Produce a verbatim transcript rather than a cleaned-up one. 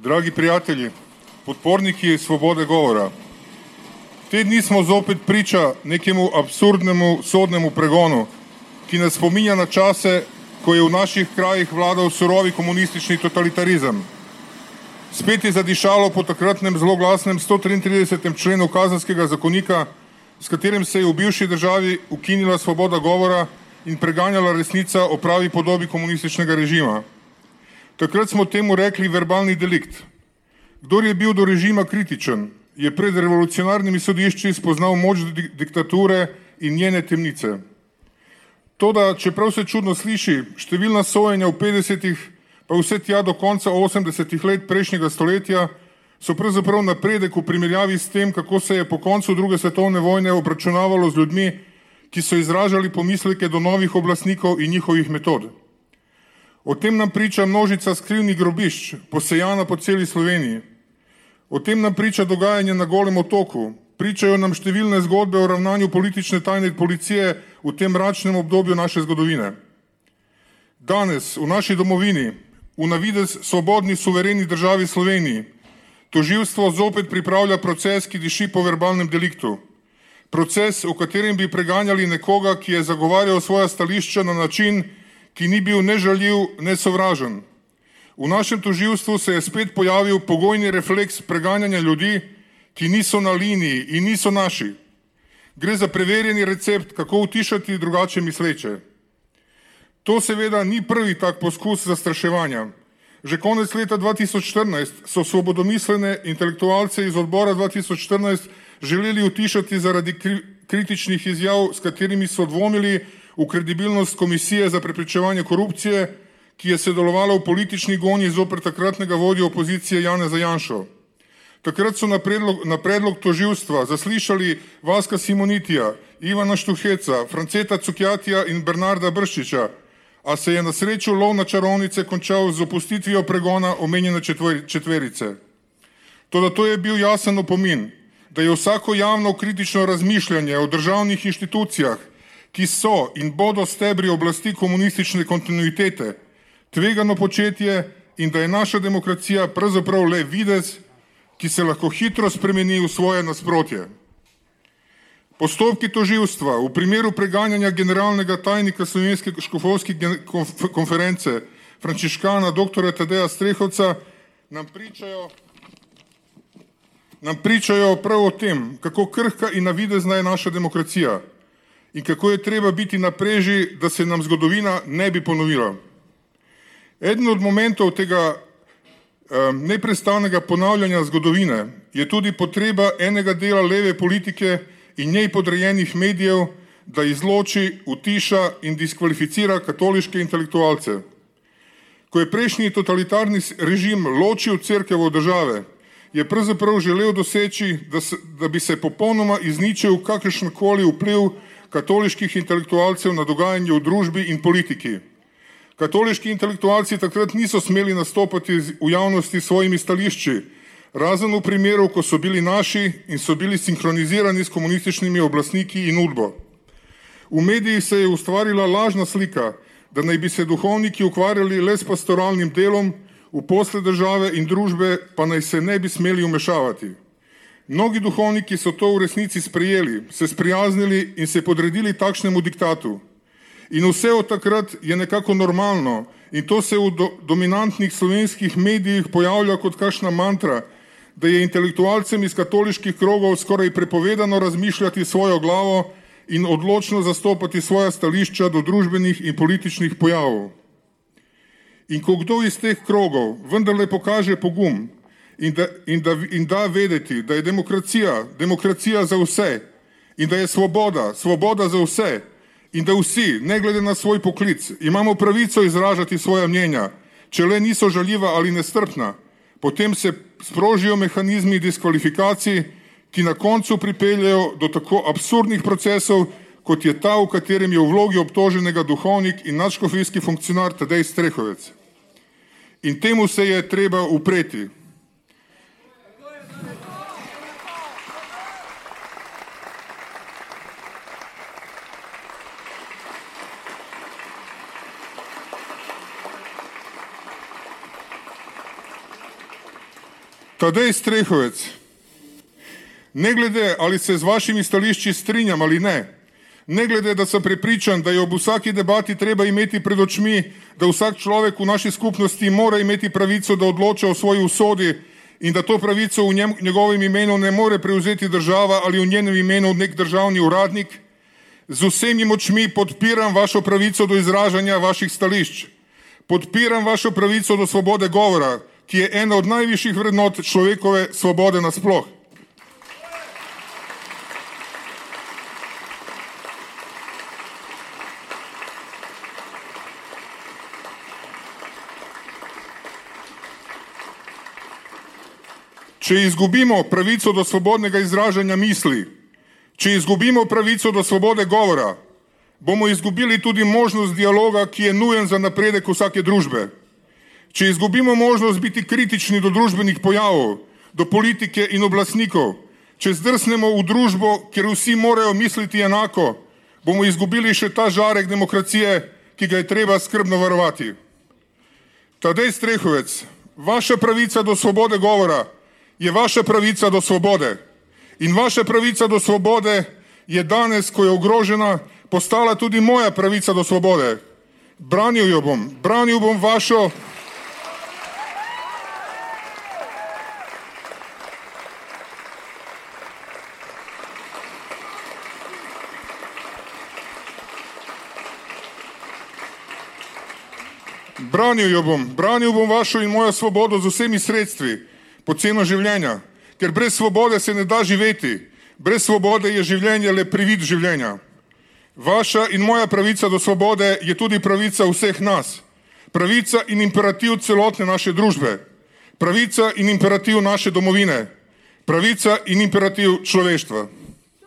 Dragi prijatelji, podporniki svobode govora, te dni smo zopet priča nekemu absurdnemu sodnemu pregonu, ki nas spominja na čase, ko je v naših krajih vladal surovi komunistični totalitarizem. Spet je zadišalo po takratnem zloglasnem sto triintridesetem členu Kazenskega zakonika, s katerim se je v bivši državi ukinila svoboda govora in preganjala resnica o pravi podobi komunističnega režima. Takrat smo temu rekli verbalni delikt. Kdor je bil do režima kritičen, je pred revolucionarnimi sodišči spoznal moč diktature in njene temnice. Toda, čeprav se čudno sliši, številna sojenja v petdesetih, pa vse tja do konca osemdesetih let prejšnjega stoletja, so pravzaprav napredek v primerjavi s tem, kako se je po koncu druge svetovne vojne obračunavalo z ljudmi, ki so izražali pomisleke do novih oblastnikov in njihovih metod. O tem nam priča množica skrivnih grobišč, posejana po celi Sloveniji. O tem nam priča dogajanje na Golem otoku, pričajo nam številne zgodbe o ravnanju politične tajne policije v tem mračnem obdobju naše zgodovine. Danes v naši domovini, v navidez svobodni suvereni državi Sloveniji, tožilstvo zopet pripravlja proces, ki diši po verbalnem deliktu. Proces, v katerem bi preganjali nekoga, ki je zagovarjal svoja stališča na način, ki ni bil ne žaljiv, ne sovražen. V našem tožilstvu se je spet pojavil pogojni refleks preganjanja ljudi, ki niso na liniji in niso naši. Gre za preverjeni recept, kako utišati drugače misleče. To seveda ni prvi tak poskus zastraševanja. Že konec leta dva tisoč štirinajst so svobodomislene intelektualce iz odbora dva tisoč štirinajst želeli utišati zaradi kri kritičnih izjav, s katerimi so dvomili v kredibilnost Komisije za preprečevanje korupcije, ki je sodelovala v politični gonji zoper takratnega vodjo opozicije Janeza Janšo. Takrat so na predlog, na predlog tožilstva zaslišali Vaska Simonitija, Ivana Štuheca, Franceta Cukjatija in Bernarda Brščiča, a se je na srečo lov na čarovnice končal z opustitvijo pregona omenjene četverice. Toda to je bil jasen opomin, da je vsako javno kritično razmišljanje o državnih inštitucijah, ki so in bodo stebri oblasti komunistične kontinuitete, tvegano početje in da je naša demokracija pravzaprav le videz, ki se lahko hitro spremeni v svoje nasprotje. Postopki tožilstva v primeru preganjanja generalnega tajnika Slovenske škofovske konference Frančiškana doktorja Tadeja Strehovca nam pričajo, nam pričajo prav o tem, kako krhka in navidezna je naša demokracija in kako je treba biti na preži, da se nam zgodovina ne bi ponovila. Eden od momentov tega um, neprestanega ponavljanja zgodovine je tudi potreba enega dela leve politike in njej podrejenih medijev, da izloči, utiša in diskvalificira katoliške intelektualce. Ko je prejšnji totalitarni režim ločil cerkev od države, je pravzaprav želel doseči, da, se, da bi se popolnoma izničil kakršenkoli vpliv katoliških intelektualcev na dogajanje v družbi in politiki. Katoliški intelektualci takrat niso smeli nastopati v javnosti s svojimi stališči, razen v primeru, ko so bili naši in so bili sinhronizirani s komunističnimi oblastniki in udbo. V medijih se je ustvarila lažna slika, da naj bi se duhovniki ukvarjali le s pastoralnim delom, v posle države in družbe pa naj se ne bi smeli vmešavati. Mnogi duhovniki so to v resnici sprejeli, se sprijaznili in se podredili takšnemu diktatu. In vse od takrat je nekako normalno in to se v do, dominantnih slovenskih medijih pojavlja kot kakšna mantra, da je intelektualcem iz katoliških krogov skoraj prepovedano razmišljati svojo glavo in odločno zastopati svoja stališča do družbenih in političnih pojavov. In ko kdo iz teh krogov vendarle pokaže pogum in da, in, da, in da vedeti, da je demokracija, demokracija za vse in da je svoboda, svoboda za vse in da vsi, ne glede na svoj poklic, imamo pravico izražati svoja mnenja, če le niso žaljiva ali nestrpna, potem se sprožijo mehanizmi diskvalifikacij, ki na koncu pripeljejo do tako absurdnih procesov, kot je ta, v katerem je v vlogi obtoženega duhovnik in nadškofijski funkcionar Tadej Strehovec. In temu se je treba upreti. Tadej Strehovec, ne glede, ali se z vašimi stališči strinjam ali ne, ne glede, da sem prepričan, da je ob vsaki debati treba imeti pred očmi, da vsak človek v naši skupnosti mora imeti pravico, da odloča o svoji usodi in da to pravico v njem, njegovem imenu ne more prevzeti država ali v njenem imenu nek državni uradnik, z vsemi močmi podpiram vašo pravico do izražanja vaših stališč. Podpiram vašo pravico do svobode govora, ki je ena od najvišjih vrednot človekove svobode nasploh. Če izgubimo pravico do svobodnega izražanja misli, če izgubimo pravico do svobode govora, bomo izgubili tudi možnost dialoga, ki je nujen za napredek vsake družbe. Če izgubimo možnost biti kritični do družbenih pojavov, do politike in oblastnikov, če zdrsnemo v družbo, kjer vsi morajo misliti enako, bomo izgubili še ta žarek demokracije, ki ga je treba skrbno varovati. Tadej Strehovec, vaša pravica do svobode govora je vaša pravica do svobode. In vaša pravica do svobode je danes, ko je ogrožena, postala tudi moja pravica do svobode. Branil jo bom, branil bom vašo... Branil jo bom, branil bom vašo in mojo svobodo z vsemi sredstvi, po ceno življenja, ker brez svobode se ne da živeti, brez svobode je življenje le privid življenja. Vaša in moja pravica do svobode je tudi pravica vseh nas, pravica in imperativ celotne naše družbe, pravica in imperativ naše domovine, pravica in imperativ človeštva.